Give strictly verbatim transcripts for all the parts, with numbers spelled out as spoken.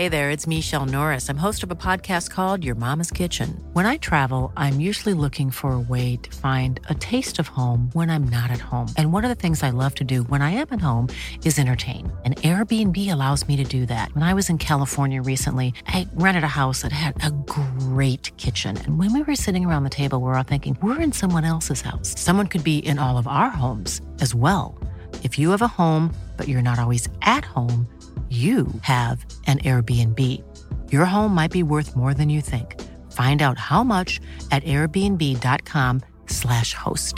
Hey there, it's Michelle Norris. I'm host of a podcast called Your Mama's Kitchen. When I travel, I'm usually looking for a way to find a taste of home when I'm not at home. And one of the things I love to do when I am at home is entertain. And Airbnb allows me to do that. When I was in California recently, I rented a house that had a great kitchen. And when we were sitting around the table, we were all thinking, we're in someone else's house. Someone could be in all of our homes as well. If you have a home, but you're not always at home, you have an Airbnb. Your home might be worth more than you think. Find out how much at airbnb.com slash host.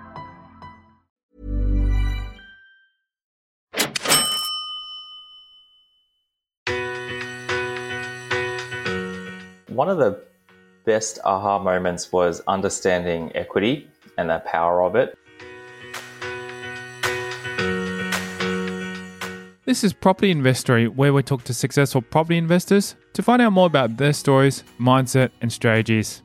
One of the best aha moments was understanding equity and the power of it. This is Property Investory, where we talk to successful property investors to find out more about their stories, mindset, and strategies.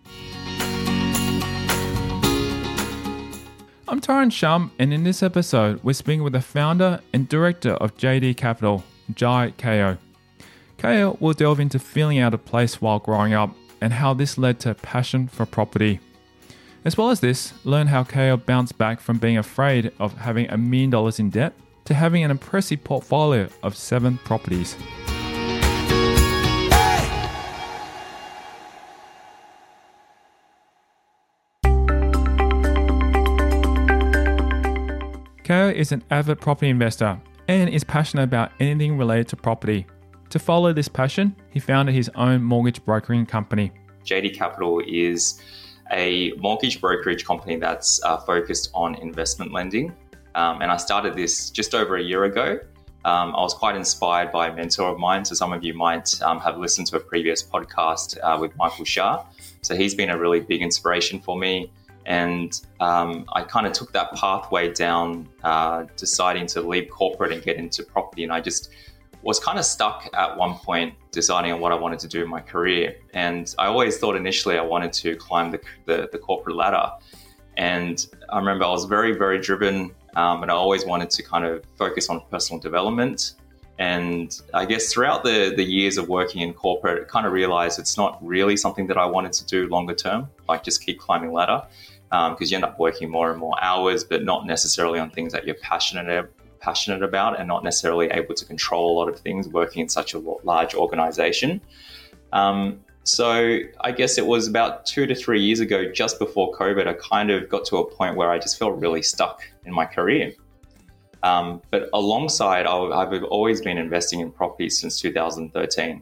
I'm Tyron Shum, and in this episode, we're speaking with the founder and director of J D Capital, Jai Kao. Kao will delve into feeling out of place while growing up and how this led to passion for property. As well as this, learn how Kao bounced back from being afraid of having a million dollars in debt to having an impressive portfolio of seven properties. Kao is an avid property investor and is passionate about anything related to property. To follow this passion, he founded his own mortgage brokering company. J D Capital is a mortgage brokerage company that's uh, focused on investment lending. Um, and I started this just over a year ago. Um, I was quite inspired by a mentor of mine. So some of you might um, have listened to a previous podcast uh, with Michael Shah. So he's been a really big inspiration for me. And um, I kind of took that pathway down, uh, deciding to leave corporate and get into property. And I just was kind of stuck at one point deciding on what I wanted to do in my career. And I always thought initially I wanted to climb the, the, the corporate ladder. And I remember I was very, very driven. Um, and I always wanted to kind of focus on personal development. And I guess throughout the, the years of working in corporate, I kind of realized it's not really something that I wanted to do longer term, like just keep climbing ladder, because um, you end up working more and more hours, but not necessarily on things that you're passionate passionate about and not necessarily able to control a lot of things working in such a large organization. Um, So I guess it was about two to three years ago, just before COVID, I kind of got to a point where I just felt really stuck in my career. Um, but alongside, I've always been investing in property since two thousand thirteen.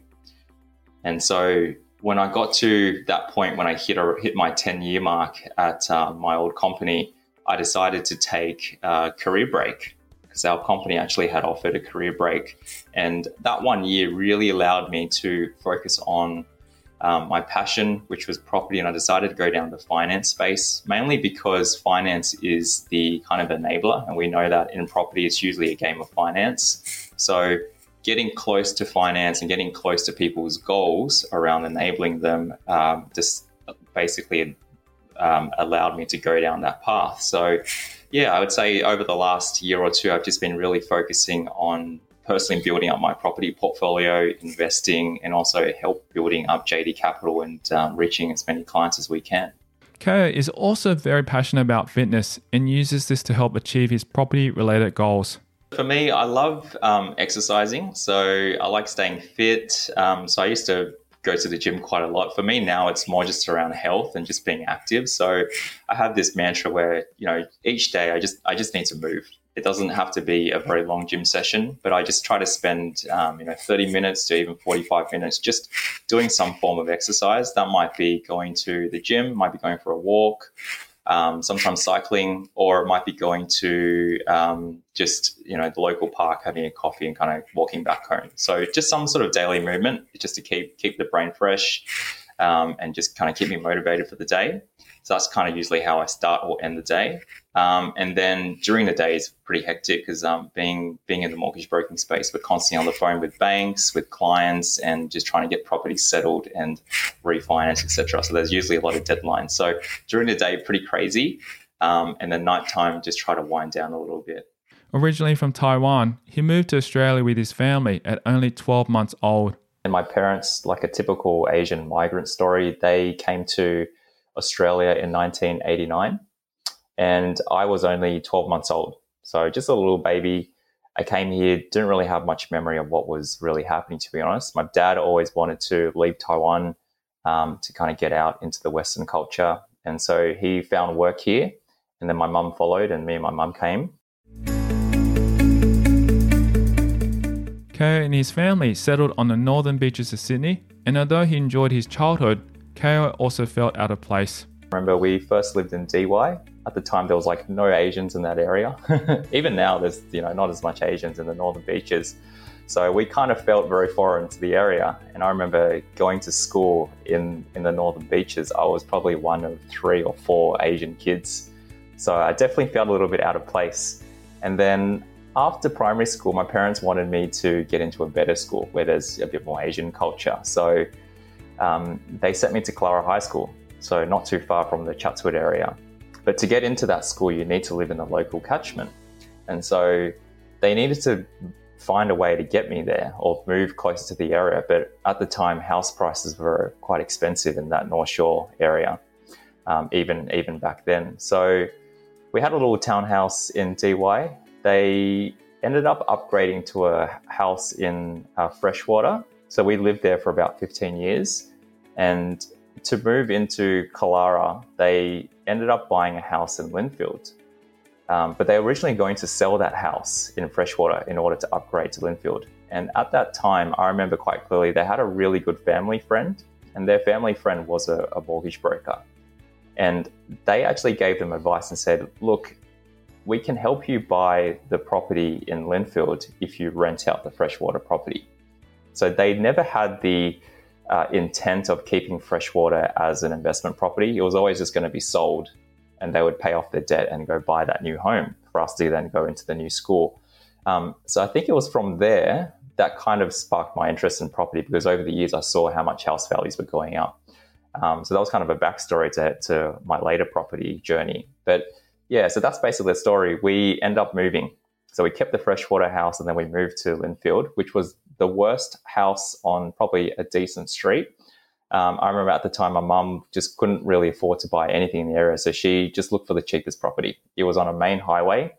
And so when I got to that point, when I hit, a, hit my ten-year mark at uh, my old company, I decided to take a career break because our company actually had offered a career break. And that one year really allowed me to focus on Um, my passion, which was property, and I decided to go down the finance space, mainly because finance is the kind of enabler. And we know that in property, it's usually a game of finance. So getting close to finance and getting close to people's goals around enabling them um, just basically um, allowed me to go down that path. So yeah, I would say over the last year or two, I've just been really focusing on personally building up my property portfolio, investing, and also help building up J D Capital and um, reaching as many clients as we can. Kao is also very passionate about fitness and uses this to help achieve his property-related goals. For me, I love um, exercising, so I like staying fit. Um, so I used to go to the gym quite a lot. For me now, it's more just around health and just being active. So I have this mantra where, you know, each day I just I just need to move. It doesn't have to be a very long gym session, but I just try to spend, um, you know, thirty minutes to even forty-five minutes just doing some form of exercise. That might be going to the gym, might be going for a walk, um, sometimes cycling, or it might be going to um, just, you know, the local park, having a coffee and kind of walking back home. So just some sort of daily movement just to keep keep the brain fresh um, and just kind of keep me motivated for the day. So that's kind of usually how I start or end the day. Um, and then during the day is pretty hectic because um, being being in the mortgage broking space, we're constantly on the phone with banks, with clients, and just trying to get properties settled and refinance, et cetera. So there's usually a lot of deadlines. So during the day, pretty crazy. Um, and then nighttime, just try to wind down a little bit. Originally from Taiwan, he moved to Australia with his family at only twelve months old. And my parents, like a typical Asian migrant story, they came to Australia in nineteen eighty-nine, and I was only twelve months old. So just a little baby. I came here, didn't really have much memory of what was really happening, to be honest. My dad always wanted to leave Taiwan um, to kind of get out into the Western culture. And so he found work here, and then my mum followed, and me and my mum came. Kayo and his family settled on the northern beaches of Sydney, and although he enjoyed his childhood, Kayo also felt out of place. I remember we first lived in D Y. At the time, there was like no Asians in that area. Even now, there's you know not as much Asians in the northern beaches. So we kind of felt very foreign to the area. And I remember going to school in, in the northern beaches. I was probably one of three or four Asian kids. So I definitely felt a little bit out of place. And then after primary school, my parents wanted me to get into a better school where there's a bit more Asian culture. So um, they sent me to Clara High School, so not too far from the Chatswood area. But to get into that school, you need to live in the local catchment. And so they needed to find a way to get me there or move closer to the area. But at the time, house prices were quite expensive in that North Shore area, um, even, even back then. So we had a little townhouse in D Y. They ended up upgrading to a house in uh, Freshwater. So we lived there for about fifteen years. And to move into Kalara, they ended up buying a house in Lynfield. Um, but they were originally going to sell that house in Freshwater in order to upgrade to Lynfield. And at that time, I remember quite clearly, they had a really good family friend, and their family friend was a, a mortgage broker. And they actually gave them advice and said, look, we can help you buy the property in Lynfield if you rent out the Freshwater property. So they never had the uh, intent of keeping Freshwater as an investment property. It was always just going to be sold, and they would pay off their debt and go buy that new home for us to then go into the new school. Um, so I think it was from there that kind of sparked my interest in property, because over the years I saw how much house values were going up. Um, so that was kind of a backstory to, to my later property journey. But yeah, so that's basically the story. We end up moving. So we kept the Freshwater house, and then we moved to Lynfield, which was the worst house on probably a decent street. Um, I remember at the time, my mum just couldn't really afford to buy anything in the area. So she just looked for the cheapest property. It was on a main highway,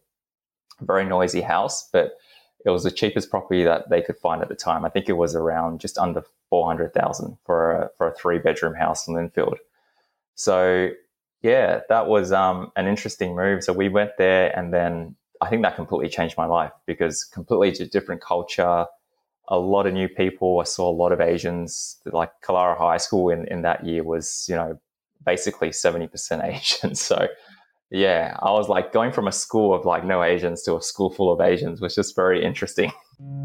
a very noisy house, but it was the cheapest property that they could find at the time. I think it was around just under four hundred thousand dollars for a, for a three bedroom house in Lynfield. So yeah, that was um, an interesting move. So we went there, and then I think that completely changed my life, because completely different culture, a lot of new people. I saw a lot of Asians. Like Kalara High School in, in that year was, you know, basically seventy percent Asian. So yeah, I was like going from a school of like no Asians to a school full of Asians was just very interesting.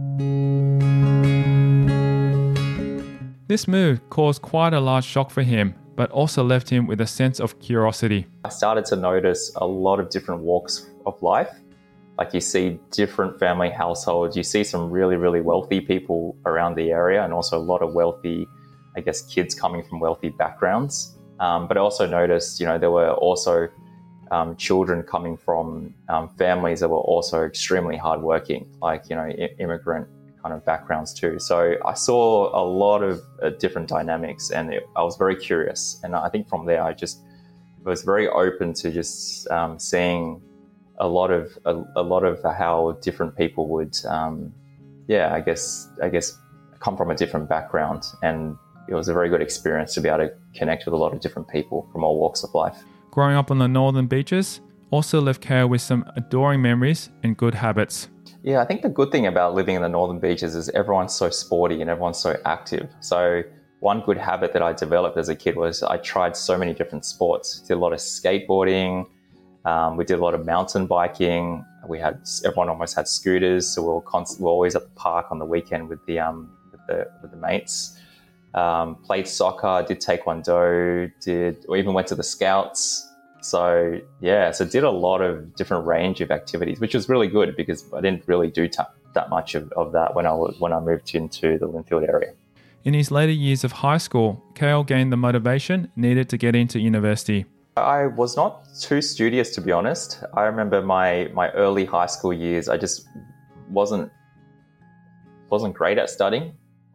This move caused quite a large shock for him, but also left him with a sense of curiosity. I started to notice a lot of different walks of life. Like you see different family households, you see some really, really wealthy people around the area, and also a lot of wealthy, I guess, kids coming from wealthy backgrounds. Um, but I also noticed, you know, there were also um, children coming from um, families that were also extremely hardworking, like, you know, I- immigrant kind of backgrounds too. So I saw a lot of uh, different dynamics, and it, I was very curious. And I think from there, I just was very open to just um, seeing a lot of a, a lot of how different people would, um, yeah, I guess I guess come from a different background, and it was a very good experience to be able to connect with a lot of different people from all walks of life. Growing up on the northern beaches also left Kayo with some adoring memories and good habits. Yeah, I think the good thing about living in the northern beaches is everyone's so sporty and everyone's so active. So one good habit that I developed as a kid was I tried so many different sports. Did a lot of skateboarding. Um, we did a lot of mountain biking. We had everyone almost had scooters, so we were, const- we were always at the park on the weekend with the um, with the with the mates. Um, played soccer, did taekwondo, did or even went to the Scouts. So yeah, so did a lot of different range of activities, which was really good because I didn't really do t- that much of, of that when I was when I moved into the Lynfield area. In his later years of high school, Kayo gained the motivation needed to get into university. I was not too studious, to be honest. I remember my, my early high school years, I just wasn't wasn't great at studying.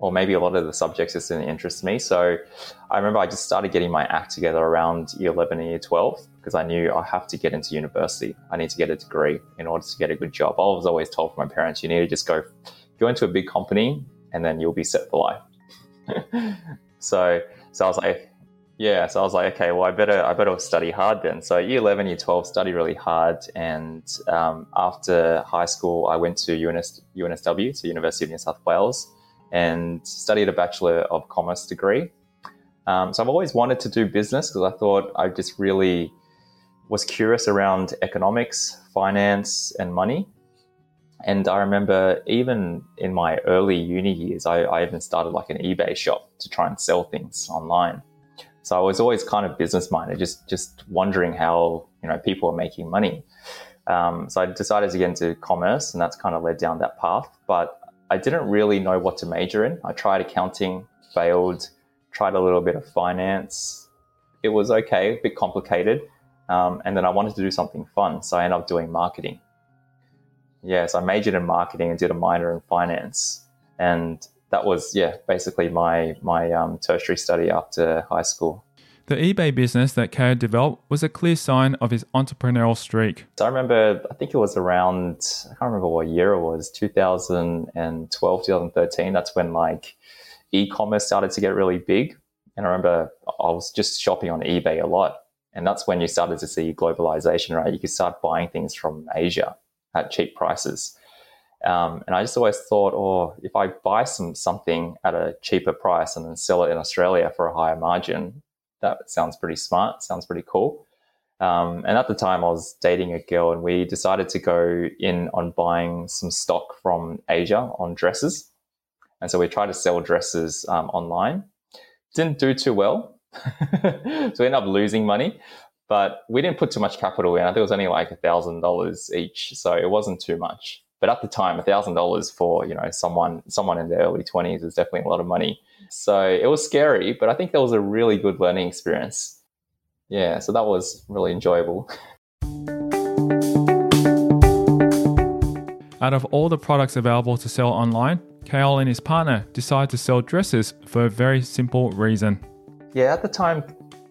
or maybe a lot of the subjects just didn't interest me. So I remember I just started getting my act together around year eleven and year twelve because I knew I have to get into university. I need to get a degree in order to get a good job. I was always told from my parents, you need to just go, go into a big company and then you'll be set for life. so, so I was like, yeah, so I was like, okay, well, I better, I better study hard then. So year eleven, year twelve, study really hard. And um, after high school, I went to U N S, U N S W, so University of New South Wales, and studied a Bachelor of Commerce degree. Um, so I've always wanted to do business because I thought I just really was curious around economics, finance, and money. And I remember even in my early uni years, I, I even started like an eBay shop to try and sell things online. So I was always kind of business minded, just just wondering how, you know, people are making money. Um, so I decided to get into commerce, and that's kind of led down that path. But I didn't really know what to major in. I tried accounting, failed, tried a little bit of finance. It was okay, a bit complicated. Um, and then I wanted to do something fun. So I ended up doing marketing. Yeah, so I majored in marketing and did a minor in finance. And that was, yeah, basically my, my um, tertiary study after high school. The eBay business that Kayo developed was a clear sign of his entrepreneurial streak. So I remember, I think it was around, I can't remember what year it was, two thousand twelve, two thousand thirteen. That's when like e-commerce started to get really big. And I remember I was just shopping on eBay a lot. And that's when you started to see globalization, right? You could start buying things from Asia at cheap prices. Um, and I just always thought, oh, if I buy some something at a cheaper price and then sell it in Australia for a higher margin, that sounds pretty smart, sounds pretty cool. Um, and at the time I was dating a girl and we decided to go in on buying some stock from Asia on dresses. And so we tried to sell dresses um, online. Didn't do too well. So we ended up losing money, but we didn't put too much capital in. I think it was only like a thousand dollars each. So it wasn't too much. But at the time, a thousand dollars for, you know, someone someone in their early twenties is definitely a lot of money. So it was scary, but I think that was a really good learning experience. Yeah, so that was really enjoyable. Out of all the products available to sell online, Kayo and his partner decided to sell dresses for a very simple reason. Yeah, at the time,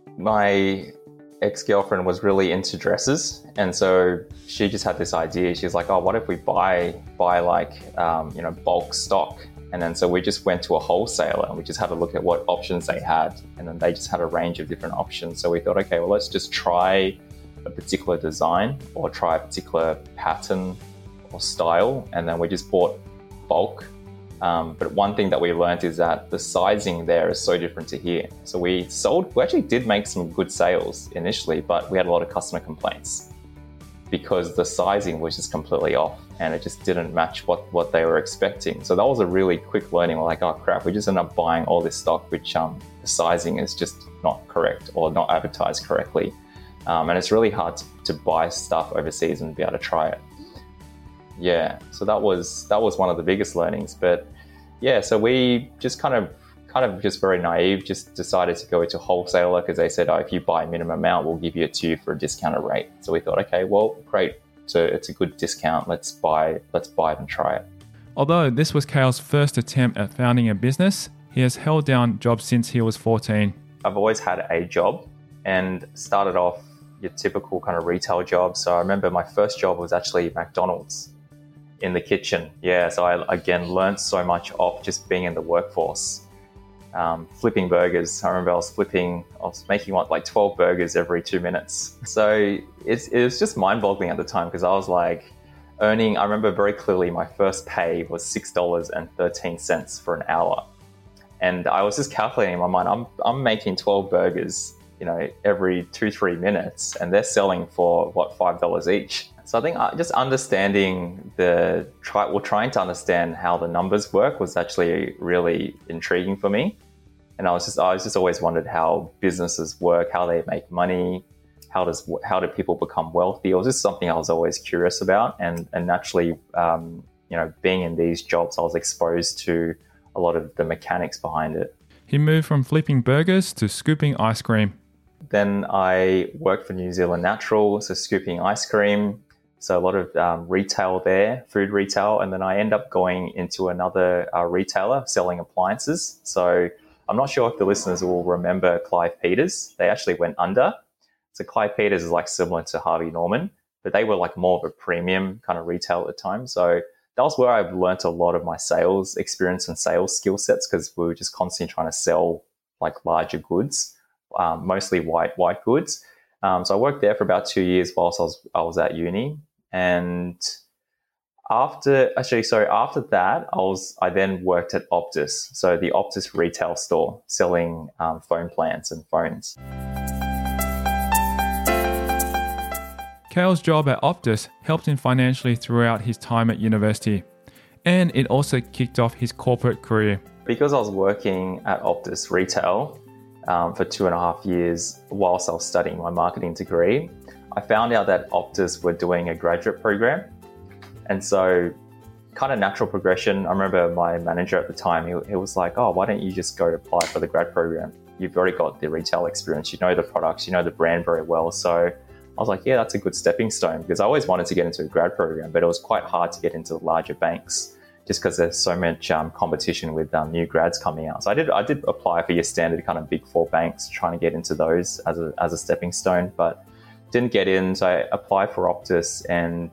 my ex-girlfriend was really into dresses, and so she just had this idea. She's like, oh, what if we buy buy like um, you know, bulk stock? And then so we just went to a wholesaler and we just had a look at what options they had, and then they just had a range of different options. So we thought, okay, well, let's just try a particular design or try a particular pattern or style, and then we just bought bulk. Um, but one thing that we learned is that the sizing there is so different to here. So we sold, we actually did make some good sales initially, but we had a lot of customer complaints because the sizing was just completely off and it just didn't match what, what they were expecting. So that was a really quick learning. We're like, oh crap, we just ended up buying all this stock, which um, the sizing is just not correct or not advertised correctly. Um, and it's really hard to, to buy stuff overseas and be able to try it. Yeah, so that was that was one of the biggest learnings. But yeah, so we just kind of kind of just very naive, just decided to go to wholesaler because they said, oh, if you buy a minimum amount, we'll give you it to you for a discounted rate. So we thought, okay, well, great. So it's a good discount. Let's buy let's buy it and try it. Although this was Kayo's first attempt at founding a business, he has held down jobs since he was fourteen. I've always had a job and started off your typical kind of retail job. So I remember my first job was actually McDonald's. In the kitchen. Yeah, so I, again, learned so much off just being in the workforce. Um, flipping burgers. I remember I was flipping, I was making what, like twelve burgers every two minutes. So it's, it was just mind-boggling at the time because I was like earning, I remember very clearly my first pay was six dollars and thirteen cents for an hour. And I was just calculating in my mind, I'm, I'm making twelve burgers, you know, every two, three minutes, and they're selling for what, five dollars each. So I think just understanding the, try, well, trying to understand how the numbers work was actually really intriguing for me. And I was just, I was just always wondered how businesses work, how they make money, how does, how do people become wealthy? It was just something I was always curious about. And, and naturally, um, you know, being in these jobs, I was exposed to a lot of the mechanics behind it. He moved from flipping burgers to scooping ice cream. Then I worked for New Zealand Natural, so scooping ice cream. So a lot of um, retail there, food retail. And then I end up going into another uh, retailer selling appliances. So I'm not sure if the listeners will remember Clive Peters. They actually went under. So Clive Peters is like similar to Harvey Norman, but they were like more of a premium kind of retail at the time. So that was where I've learnt a lot of my sales experience and sales skill sets, because we were just constantly trying to sell like larger goods, um, mostly white white goods. Um, so I worked there for about two years whilst I was I was at uni. And after, actually, sorry, after that, I was, I then worked at Optus. So the Optus retail store selling um, phone plans and phones. Cale's job at Optus helped him financially throughout his time at university, and it also kicked off his corporate career. Because I was working at Optus retail um, for two and a half years whilst I was studying my marketing degree, I found out that Optus were doing a graduate program. And so kind of natural progression. I remember my manager at the time, he, he was like, oh, why don't you just go apply for the grad program? You've already got the retail experience. You know the products, you know the brand very well. So I was like, yeah, that's a good stepping stone, because I always wanted to get into a grad program, but it was quite hard to get into the larger banks just because there's so much um, competition with um, new grads coming out. So I did I did apply for your standard kind of big four banks, trying to get into those as a, as a stepping stone, but didn't get in. So I applied for Optus and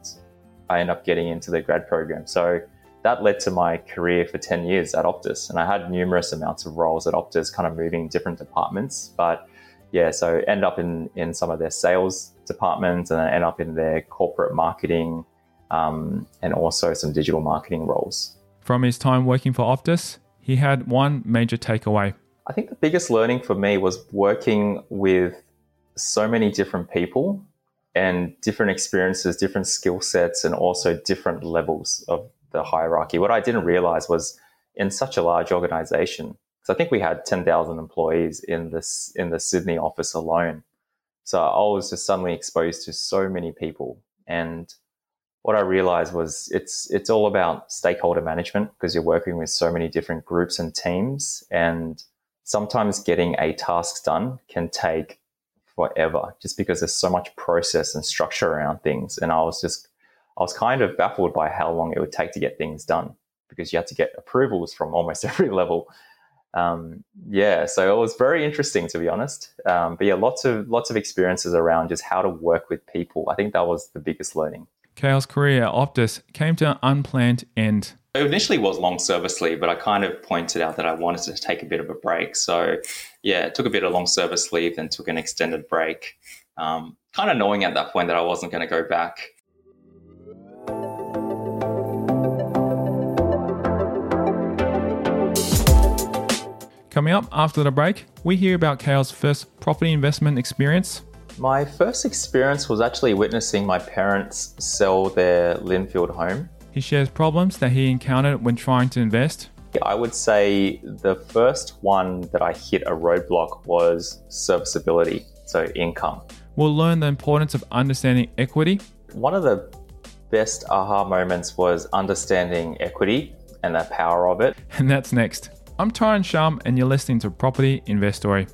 I ended up getting into the grad program. So that led to my career for ten years at Optus. And I had numerous amounts of roles at Optus, kind of moving different departments. But yeah, so end up in, in some of their sales departments, and then end up in their corporate marketing um, and also some digital marketing roles. From his time working for Optus, he had one major takeaway. I think the biggest learning for me was working with so many different people and different experiences, different skill sets, and also different levels of the hierarchy. What I didn't realize was in such a large organization, because I think we had ten thousand employees in this in the Sydney office alone. So I was just suddenly exposed to so many people. And what I realized was it's it's all about stakeholder management, because you're working with so many different groups and teams. And sometimes getting a task done can take forever, just because there's so much process and structure around things. And I was just, I was kind of baffled by how long it would take to get things done, because you had to get approvals from almost every level. Um, yeah, so it was very interesting, to be honest. Um, but yeah, lots of lots of experiences around just how to work with people. I think that was the biggest learning. Cale's career at Optus came to an unplanned end. It initially was long service leave, but I kind of pointed out that I wanted to take a bit of a break. So yeah, it took a bit of long service leave, then took an extended break, um, kind of knowing at that point that I wasn't going to go back. Coming up after the break, we hear about Cale's first property investment experience. My first experience was actually witnessing my parents sell their Linfield home. He shares problems that he encountered when trying to invest. I would say the first one that I hit a roadblock was serviceability, so income. We'll learn the importance of understanding equity. One of the best aha moments was understanding equity and the power of it. And that's next. I'm Tyron Shum, and you're listening to Property Investory.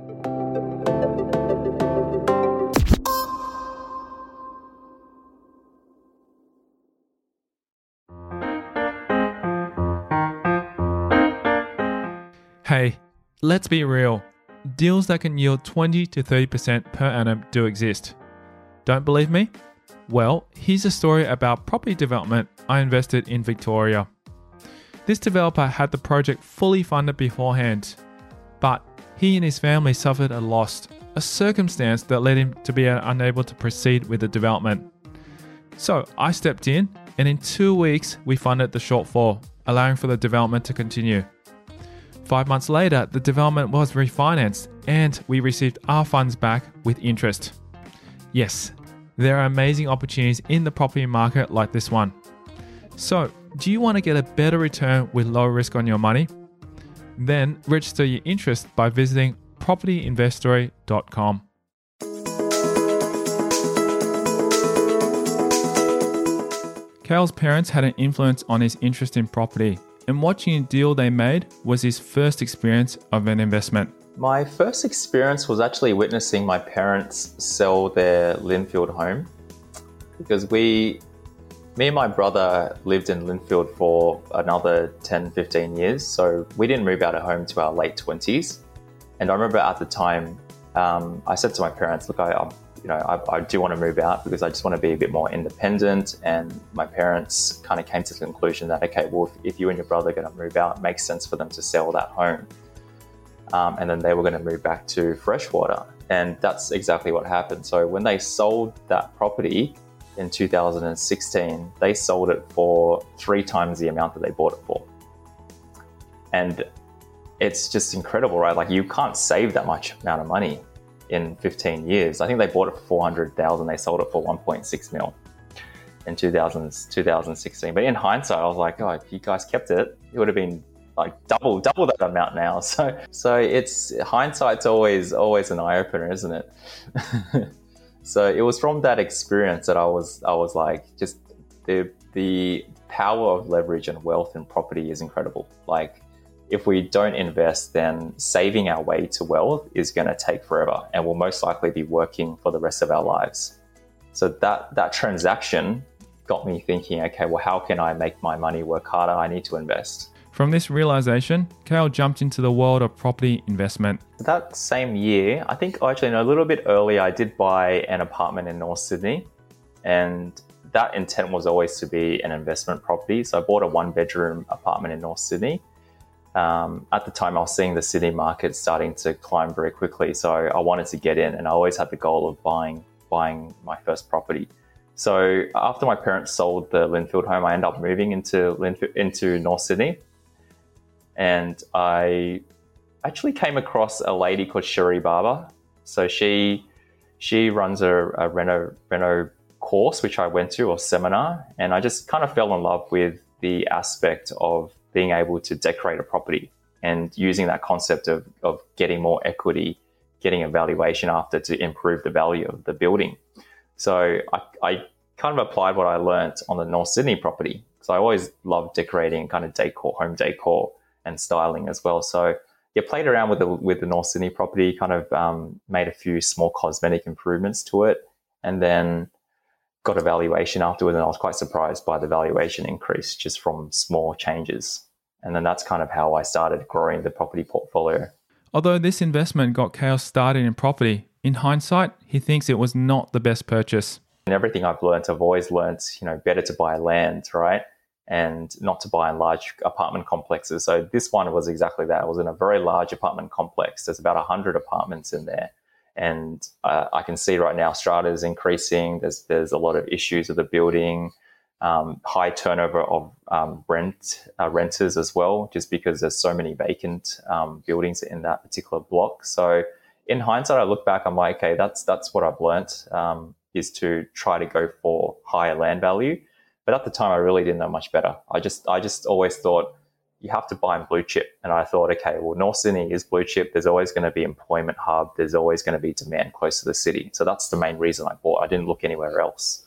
Hey, let's be real. Deals that can yield twenty to thirty percent per annum do exist. Don't believe me? Well, here's a story about property development I invested in Victoria. This developer had the project fully funded beforehand, but he and his family suffered a loss, a circumstance that led him to be unable to proceed with the development. So I stepped in, and in two weeks we funded the shortfall, allowing for the development to continue. Five months later, the development was refinanced and we received our funds back with interest. Yes, there are amazing opportunities in the property market like this one. So, do you want to get a better return with low risk on your money? Then register your interest by visiting property investory dot com. Cale's parents had an influence on his interest in property, and watching a deal they made was his first experience of an investment. My first experience was actually witnessing my parents sell their Linfield home. because we, me and my brother lived in Lindfield for another ten, fifteen years. So we didn't move out of home to our late twenties. And I remember at the time, um, I said to my parents, look, I, I'm, you know, I, I do want to move out because I just want to be a bit more independent. And my parents kind of came to the conclusion that, okay, well, if, if you and your brother are going to move out, it makes sense for them to sell that home. Um, and then they were going to move back to Freshwater. And that's exactly what happened. So when they sold that property in two thousand sixteen, they sold it for three times the amount that they bought it for. And it's just incredible, right? Like, you can't save that much amount of money in fifteen years. I think they bought it for four hundred thousand. They sold it for one point six mil in two thousand, twenty sixteen. But in hindsight, I was like, oh, if you guys kept it, it would have been like double, double that amount now. So, so it's hindsight's always, always an eye opener, isn't it? So it was from that experience that I was, I was like, just the, the power of leverage and wealth in property is incredible. Like, if we don't invest, then saving our way to wealth is going to take forever and we'll most likely be working for the rest of our lives. So that, that transaction got me thinking, okay, well, how can I make my money work harder? I need to invest. From this realization, Cale jumped into the world of property investment. That same year, I think actually no, a little bit earlier, I did buy an apartment in North Sydney, and that intent was always to be an investment property. So I bought a one bedroom apartment in North Sydney. Um, at the time, I was seeing the Sydney market starting to climb very quickly. So I wanted to get in, and I always had the goal of buying, buying my first property. So after my parents sold the Lindfield home, I ended up moving into Lindfield, into North Sydney. And I actually came across a lady called Sherry Barber. So she she runs a, a reno, reno course, which I went to, or seminar. And I just kind of fell in love with the aspect of being able to decorate a property and using that concept of, of getting more equity, getting a valuation after to improve the value of the building. So I, I kind of applied what I learned on the North Sydney property. So I always loved decorating, kind of decor, home decor, and styling as well. So yeah, played around with the with the North Sydney property, kind of um, made a few small cosmetic improvements to it, and then got a valuation afterwards. And I was quite surprised by the valuation increase just from small changes. And then that's kind of how I started growing the property portfolio. Although this investment got Cale started in property, in hindsight, he thinks it was not the best purchase. And everything I've learned, I've always learned, you know, better to buy land, right? And not to buy in large apartment complexes. So this one was exactly that. It was in a very large apartment complex. There's about one hundred apartments in there. And uh, I can see right now strata is increasing. There's there's a lot of issues with the building, um, high turnover of um, rent uh, renters as well, just because there's so many vacant um, buildings in that particular block. So in hindsight, I look back, I'm like, okay, that's that's what I've learnt, um, is to try to go for higher land value. But at the time, I really didn't know much better. I just I just always thought you have to buy in blue chip. And I thought, okay, well, North Sydney is blue chip. There's always going to be employment hub. There's always going to be demand close to the city. So that's the main reason I bought. I didn't look anywhere else.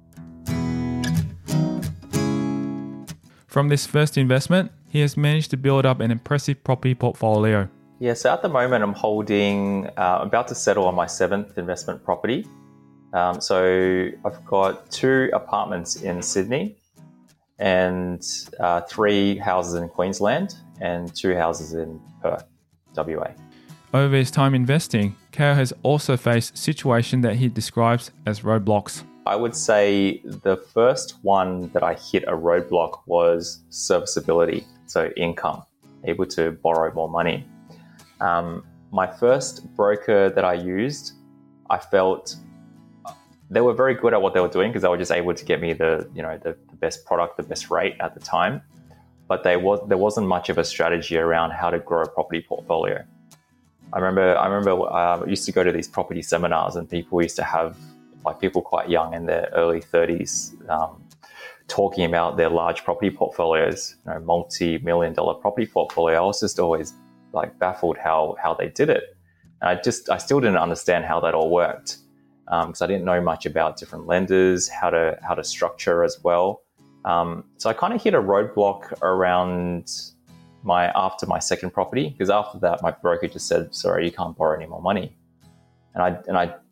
From this first investment, he has managed to build up an impressive property portfolio. Yeah, so at the moment, I'm holding, uh, about to settle on my seventh investment property. Um, so I've got two apartments in Sydney and uh, three houses in Queensland and two houses in Perth, W A. Over his time investing, Cale has also faced situations that he describes as roadblocks. I would say the first one that I hit a roadblock was serviceability, so income, able to borrow more money. Um, my first broker that I used, I felt they were very good at what they were doing because they were just able to get me the, you know, the, the best product, the best rate at the time. But they was there wasn't much of a strategy around how to grow a property portfolio. I remember I remember uh, I used to go to these property seminars, and people used to have, like, people quite young in their early thirties um, talking about their large property portfolios, you know, multi-million dollar property portfolio. I was just always like baffled how how they did it. And I just I still didn't understand how that all worked. Because um, I didn't know much about different lenders, how to how to structure as well. Um, so I kind of hit a roadblock around my after my second property, because after that my broker just said, "Sorry, you can't borrow any more money," and I and I just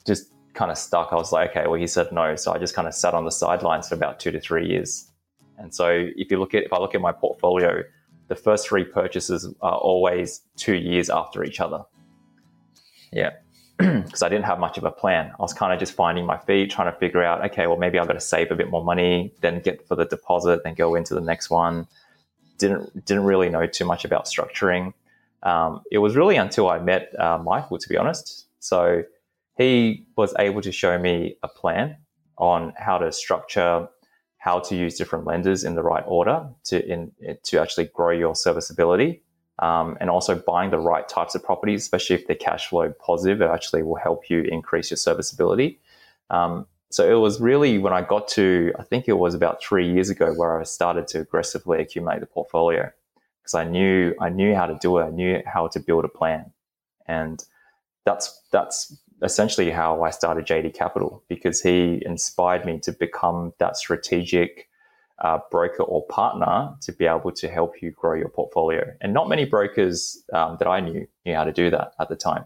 kind of stuck. I was like, okay, well, he said no. So I just kind of sat on the sidelines for about two to three years. And so if you look at, if I look at my portfolio, the first three purchases are always two years after each other. Yeah. Because I didn't have much of a plan. I was kind of just finding my feet, trying to figure out, okay, well, maybe I've got to save a bit more money, then get for the deposit, then go into the next one. Didn't didn't really know too much about structuring. Um, it was really until I met uh, Michael, to be honest. So he was able to show me a plan on how to structure, how to use different lenders in the right order to in, to actually grow your serviceability. Um, and also buying the right types of properties, especially if they're cash flow positive, it actually will help you increase your serviceability. Um, so it was really when I got to, I think it was about three years ago where I started to aggressively accumulate the portfolio, because I knew I knew how to do it. I knew how to build a plan. And that's that's essentially how I started J D Capital, because he inspired me to become that strategic Uh, broker or partner to be able to help you grow your portfolio. And not many brokers um, that I knew knew how to do that at the time.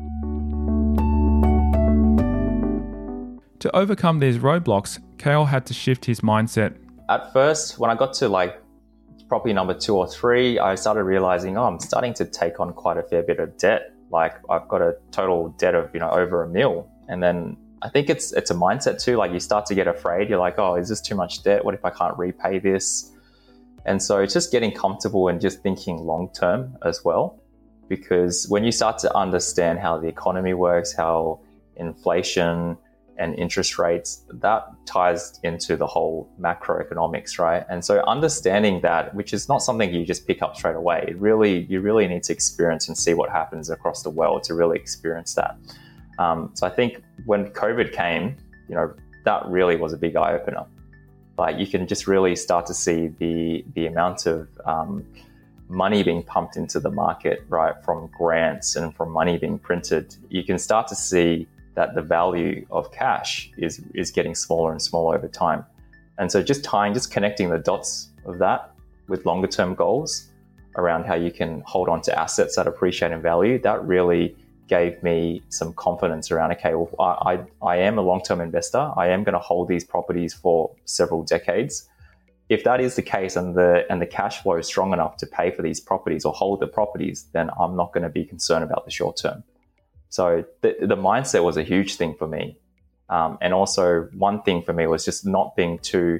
To overcome these roadblocks, Kale had to shift his mindset. At first, when I got to like property number two or three, I started realizing, oh, I'm starting to take on quite a fair bit of debt. Like I've got a total debt of, you know, over a mil. And then I think it's it's a mindset too. Like you start to get afraid. You're like, oh, is this too much debt? What if I can't repay this? And so it's just getting comfortable and just thinking long term as well. Because when you start to understand how the economy works, how inflation and interest rates, that ties into the whole macroeconomics, right? And so understanding that, which is not something you just pick up straight away, it really you really need to experience and see what happens across the world to really experience that. Um, so I think when COVID came, you know, that really was a big eye opener. Like you can just really start to see the the amount of um, money being pumped into the market, right? From grants and from money being printed, you can start to see that the value of cash is is getting smaller and smaller over time. And so just tying, just connecting the dots of that with longer term goals around how you can hold on to assets that appreciate in value, that really gave me some confidence around, okay, well, I, I, I am a long-term investor. I am going to hold these properties for several decades. If that is the case and the and the cash flow is strong enough to pay for these properties or hold the properties, then I'm not going to be concerned about the short term. So the, the mindset was a huge thing for me. Um, and also one thing for me was just not being too,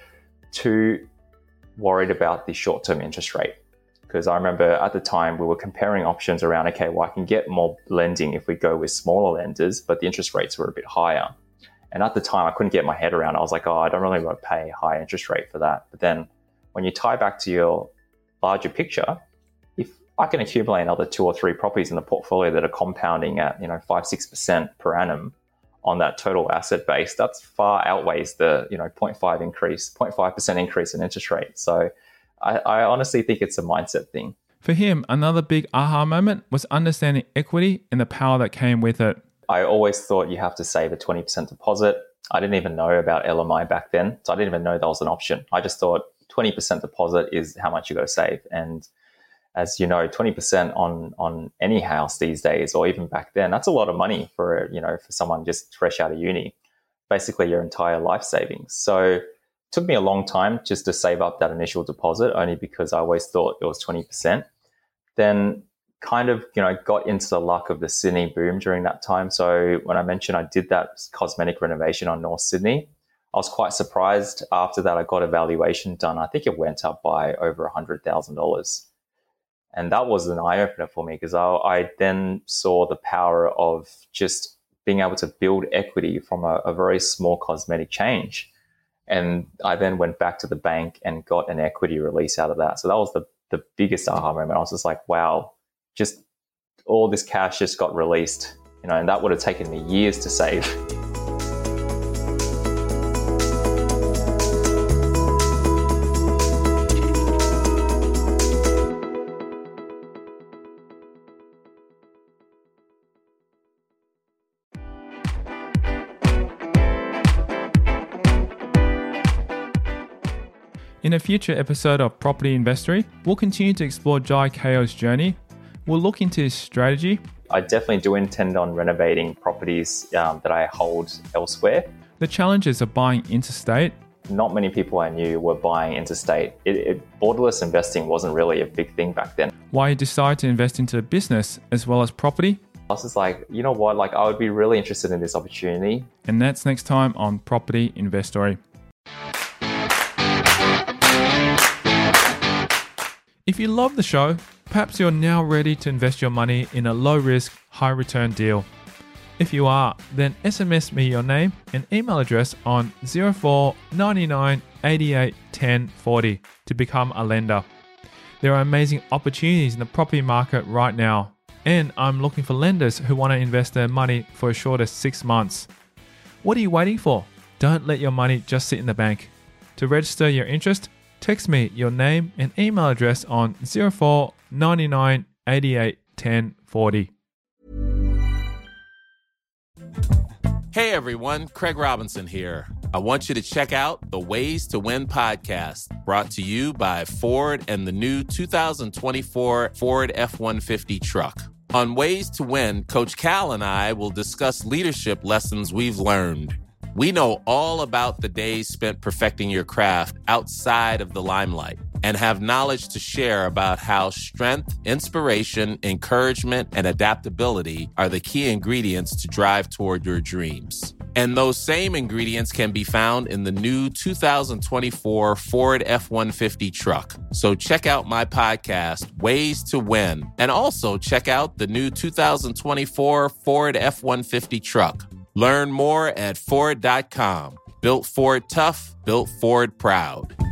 too worried about the short-term interest rate. Because I remember at the time we were comparing options around, okay, well, I can get more lending if we go with smaller lenders, but the interest rates were a bit higher. And at the time, I couldn't get my head around it. I was like, oh, I don't really want to pay a high interest rate for that. But then when you tie back to your larger picture, if I can accumulate another two or three properties in the portfolio that are compounding at, you know, five, six percent per annum on that total asset base, that's far outweighs the, you know, zero point five increase, zero point five percent increase in interest rate. So I, I honestly think it's a mindset thing. For him, another big aha moment was understanding equity and the power that came with it. I always thought you have to save a twenty percent deposit. I didn't even know about L M I back then, so I didn't even know that was an option. I just thought twenty percent deposit is how much you got to save. And as you know, twenty percent on on any house these days, or even back then, that's a lot of money for, you know, for someone just fresh out of uni. Basically your entire life savings. So took me a long time just to save up that initial deposit, only because I always thought it was twenty percent. Then kind of, you know, got into the luck of the Sydney boom during that time. So when I mentioned I did that cosmetic renovation on North Sydney, I was quite surprised. After that, I got a valuation done. I think it went up by over one hundred thousand dollars. And that was an eye-opener for me, because I, I then saw the power of just being able to build equity from a, a very small cosmetic change. And I then went back to the bank and got an equity release out of that. So that was the, the biggest aha moment. I was just like, wow, just all this cash just got released, you know, and that would have taken me years to save. In a future episode of Property Investory, we'll continue to explore Jai Kayo's journey. We'll look into his strategy I definitely do intend on renovating properties um, that I hold elsewhere. The challenges of buying interstate. Not many people I knew were buying interstate. It, it, borderless investing wasn't really a big thing back then. Why you decide to invest into business as well as property. I was just like, you know what, like I would be really interested in this opportunity. And that's next time on Property Investory. If you love the show, perhaps you're now ready to invest your money in a low-risk, high-return deal. If you are, then S M S me your name and email address on zero four nine nine eight eight one zero four zero to become a lender. There are amazing opportunities in the property market right now, and I'm looking for lenders who want to invest their money for as short as six months. What are you waiting for? Don't let your money just sit in the bank. To register your interest, text me your name and email address on zero four nine nine eight eight one zero four zero. Hey everyone, Craig Robinson here. I want you to check out the Ways to Win podcast, brought to you by Ford and the new two thousand twenty-four Ford F one fifty truck. On Ways to Win, Coach Cal and I will discuss leadership lessons we've learned. We know all about the days spent perfecting your craft outside of the limelight and have knowledge to share about how strength, inspiration, encouragement, and adaptability are the key ingredients to drive toward your dreams. And those same ingredients can be found in the new two thousand twenty-four Ford F one fifty truck. So check out my podcast, Ways to Win, and also check out the new two thousand twenty-four Ford F one fifty truck. Learn more at Ford dot com. Built Ford tough, built Ford proud.